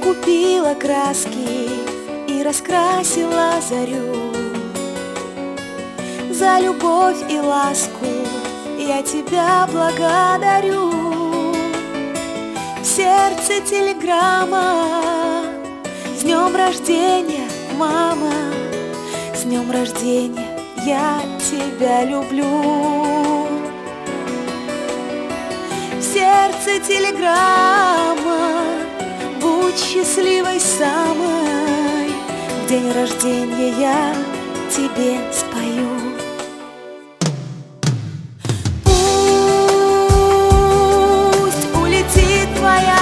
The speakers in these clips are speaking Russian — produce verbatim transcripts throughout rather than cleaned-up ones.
купила краски и раскрасила зарю. За любовь и ласку я тебя благодарю. В сердце телеграмма: с днем рождения, мама, с днем рождения, я тебя люблю. В сердце телеграмма: будь счастливой самой, в день рождения я тебе спою. Пусть улетит твоя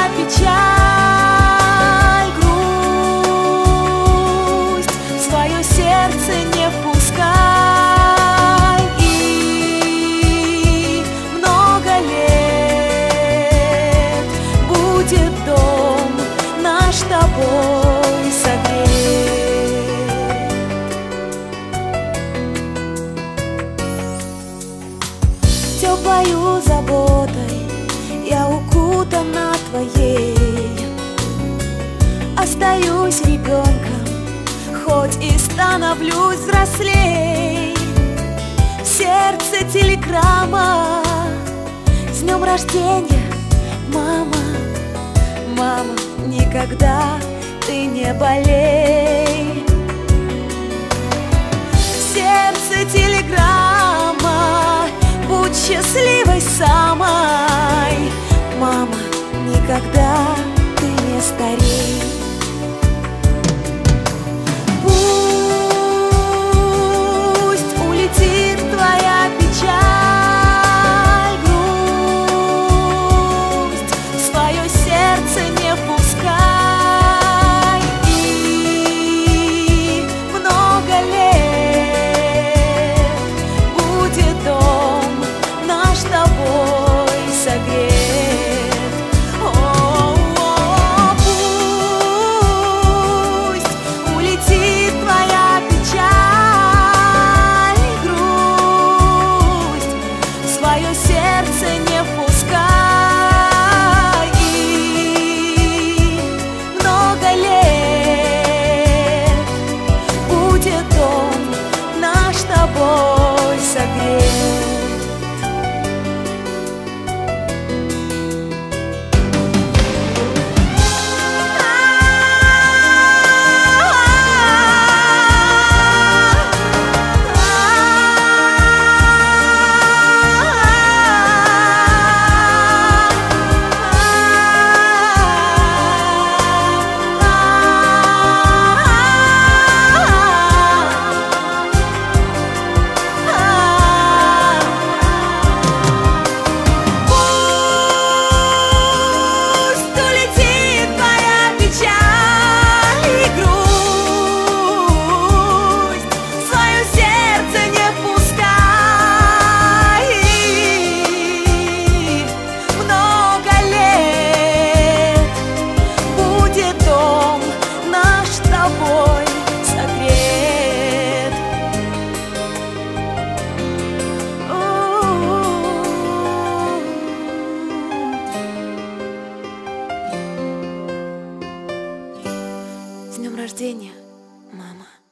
печаль, грусть, в свое сердце не впускай. И много лет будет дом наш с тобой согреть. Теплою заботой я укутана твоей. Остаюсь ребенком, хоть и становлюсь взрослей. В сердце телеграмма: с днем рождения, мама, мама, никогда ты не болей. В сердце телеграмма: будь счастливой самой, мама, никогда ты не старей. Пусть улетит твоя печаль, грусть, в свое сердце не впускай. И много лет будет дом наш с тобой согрет. О-о-о, пусть улетит твоя печаль, грусть, в свое сердце не впускай. И много лет будет дом наш с тобой согрет. С днем рождения, мама.